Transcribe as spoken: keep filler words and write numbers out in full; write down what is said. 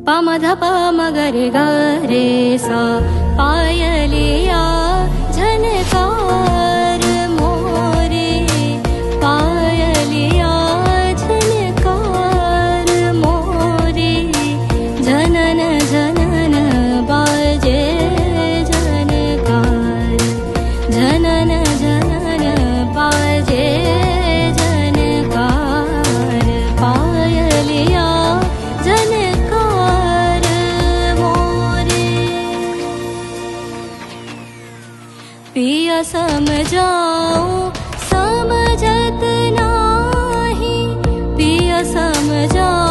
पम ध प म ग रे ग रे सा पायलिया झनकार मोरे पायलिया झनकार मोरे जनन जनन बाजे झनकार जनन जनन बाजे झनकार पायलिया झनकार मोरे पिया समझाऊं समझत नाही पिया समझाऊं